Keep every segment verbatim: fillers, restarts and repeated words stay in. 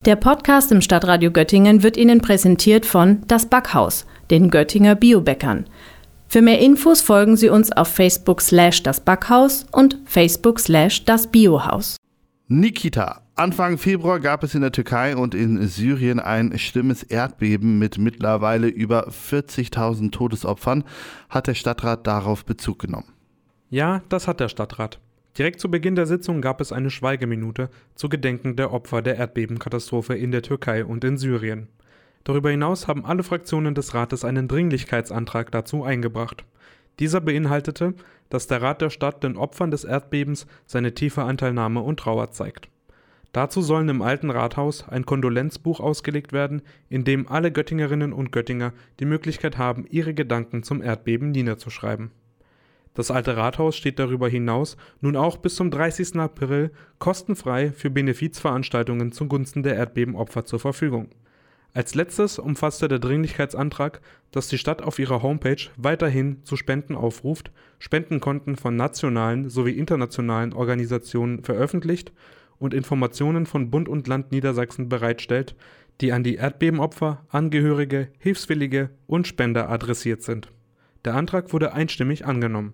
Der Podcast im Stadtradio Göttingen wird Ihnen präsentiert von Das Backhaus, den Göttinger Biobäckern. Für mehr Infos folgen Sie uns auf Facebook slash das Backhaus und Facebook slash das Biohaus. Nikita, Anfang Februar gab es in der Türkei und in Syrien ein schlimmes Erdbeben mit mittlerweile über vierzigtausend Todesopfern. Hat der Stadtrat darauf Bezug genommen? Ja, das hat der Stadtrat. Direkt zu Beginn der Sitzung gab es eine Schweigeminute zu Gedenken der Opfer der Erdbebenkatastrophe in der Türkei und in Syrien. Darüber hinaus haben alle Fraktionen des Rates einen Dringlichkeitsantrag dazu eingebracht. Dieser beinhaltete, dass der Rat der Stadt den Opfern des Erdbebens seine tiefe Anteilnahme und Trauer zeigt. Dazu sollen im Alten Rathaus ein Kondolenzbuch ausgelegt werden, in dem alle Göttingerinnen und Göttinger die Möglichkeit haben, ihre Gedanken zum Erdbeben niederzuschreiben. Das Alte Rathaus steht darüber hinaus nun auch bis zum dreißigsten April kostenfrei für Benefizveranstaltungen zugunsten der Erdbebenopfer zur Verfügung. Als letztes umfasste der Dringlichkeitsantrag, dass die Stadt auf ihrer Homepage weiterhin zu Spenden aufruft, Spendenkonten von nationalen sowie internationalen Organisationen veröffentlicht und Informationen von Bund und Land Niedersachsen bereitstellt, die an die Erdbebenopfer, Angehörige, Hilfswillige und Spender adressiert sind. Der Antrag wurde einstimmig angenommen.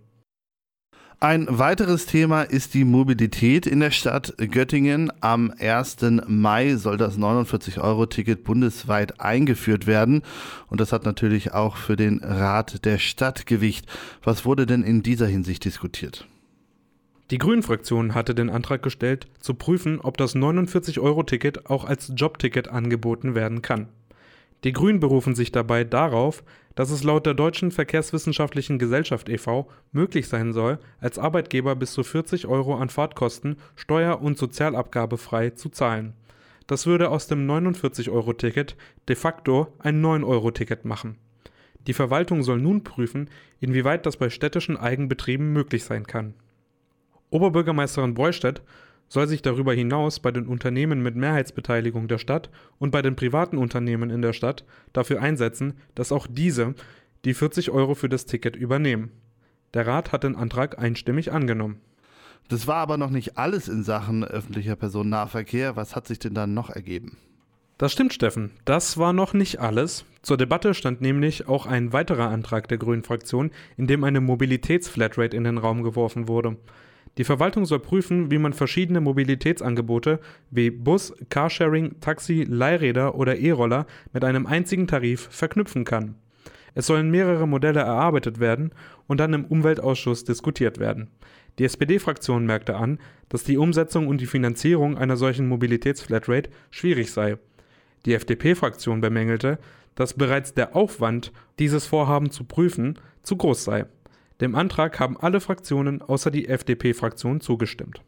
Ein weiteres Thema ist die Mobilität in der Stadt Göttingen. Am ersten Mai soll das neunundvierzig Euro Ticket bundesweit eingeführt werden. Und das hat natürlich auch für den Rat der Stadt Gewicht. Was wurde denn in dieser Hinsicht diskutiert? Die Grünen-Fraktion hatte den Antrag gestellt, zu prüfen, ob das neunundvierzig Euro Ticket auch als Jobticket angeboten werden kann. Die Grünen berufen sich dabei darauf, dass es laut der Deutschen Verkehrswissenschaftlichen Gesellschaft e V möglich sein soll, als Arbeitgeber bis zu vierzig Euro an Fahrtkosten steuer- und sozialabgabefrei zu zahlen. Das würde aus dem neunundvierzig Euro Ticket de facto ein neun Euro Ticket machen. Die Verwaltung soll nun prüfen, inwieweit das bei städtischen Eigenbetrieben möglich sein kann. Oberbürgermeisterin Breustedt soll sich darüber hinaus bei den Unternehmen mit Mehrheitsbeteiligung der Stadt und bei den privaten Unternehmen in der Stadt dafür einsetzen, dass auch diese die vierzig Euro für das Ticket übernehmen. Der Rat hat den Antrag einstimmig angenommen. Das war aber noch nicht alles in Sachen öffentlicher Personennahverkehr. Was hat sich denn dann noch ergeben? Das stimmt, Steffen. Das war noch nicht alles. Zur Debatte stand nämlich auch ein weiterer Antrag der Grünen-Fraktion, in dem eine Mobilitätsflatrate in den Raum geworfen wurde. Die Verwaltung soll prüfen, wie man verschiedene Mobilitätsangebote wie Bus, Carsharing, Taxi, Leihräder oder E-Roller mit einem einzigen Tarif verknüpfen kann. Es sollen mehrere Modelle erarbeitet werden und dann im Umweltausschuss diskutiert werden. Die S P D-Fraktion merkte an, dass die Umsetzung und die Finanzierung einer solchen Mobilitätsflatrate schwierig sei. Die F D P-Fraktion bemängelte, dass bereits der Aufwand, dieses Vorhaben zu prüfen, zu groß sei. Dem Antrag haben alle Fraktionen außer die F D P-Fraktion zugestimmt.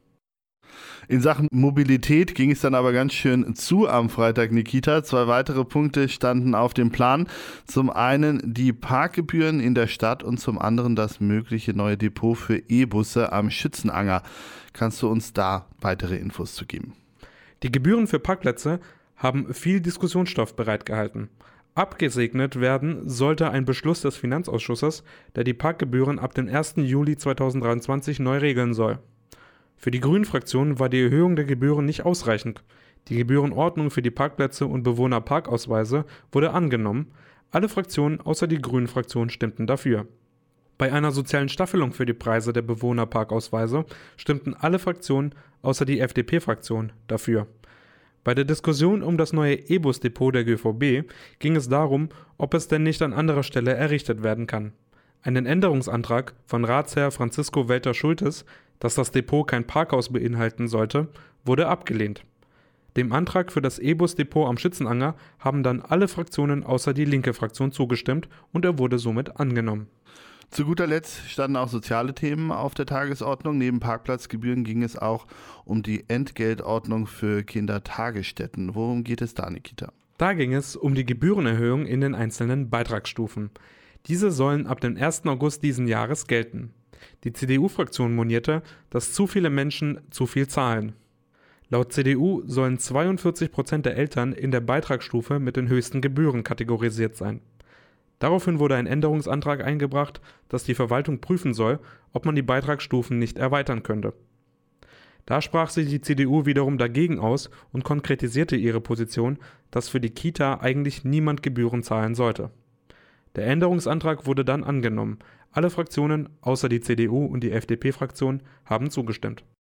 In Sachen Mobilität ging es dann aber ganz schön zu am Freitag, Nikita. Zwei weitere Punkte standen auf dem Plan. Zum einen die Parkgebühren in der Stadt und zum anderen das mögliche neue Depot für E-Busse am Schützenanger. Kannst du uns da weitere Infos zu geben? Die Gebühren für Parkplätze haben viel Diskussionsstoff bereitgehalten. Abgesegnet werden sollte ein Beschluss des Finanzausschusses, der die Parkgebühren ab dem ersten Juli zweitausenddreiundzwanzig neu regeln soll. Für die Grünen-Fraktion war die Erhöhung der Gebühren nicht ausreichend. Die Gebührenordnung für die Parkplätze und Bewohnerparkausweise wurde angenommen. Alle Fraktionen außer die Grünen-Fraktion stimmten dafür. Bei einer sozialen Staffelung für die Preise der Bewohnerparkausweise stimmten alle Fraktionen außer die F D P-Fraktion dafür. Bei der Diskussion um das neue E-Bus-Depot der G V B ging es darum, ob es denn nicht an anderer Stelle errichtet werden kann. Einen Änderungsantrag von Ratsherr Francisco Welter-Schultes, dass das Depot kein Parkhaus beinhalten sollte, wurde abgelehnt. Dem Antrag für das E-Bus-Depot am Schützenanger haben dann alle Fraktionen außer die linke Fraktion zugestimmt und er wurde somit angenommen. Zu guter Letzt standen auch soziale Themen auf der Tagesordnung. Neben Parkplatzgebühren ging es auch um die Entgeltordnung für Kindertagesstätten. Worum geht es da, Nikita? Da ging es um die Gebührenerhöhung in den einzelnen Beitragsstufen. Diese sollen ab dem ersten August diesen Jahres gelten. Die C D U-Fraktion monierte, dass zu viele Menschen zu viel zahlen. Laut C D U sollen zweiundvierzig Prozent der Eltern in der Beitragsstufe mit den höchsten Gebühren kategorisiert sein. Daraufhin wurde ein Änderungsantrag eingebracht, dass die Verwaltung prüfen soll, ob man die Beitragsstufen nicht erweitern könnte. Da sprach sich die C D U wiederum dagegen aus und konkretisierte ihre Position, dass für die Kita eigentlich niemand Gebühren zahlen sollte. Der Änderungsantrag wurde dann angenommen. Alle Fraktionen, außer die C D U und die F D P-Fraktion, haben zugestimmt.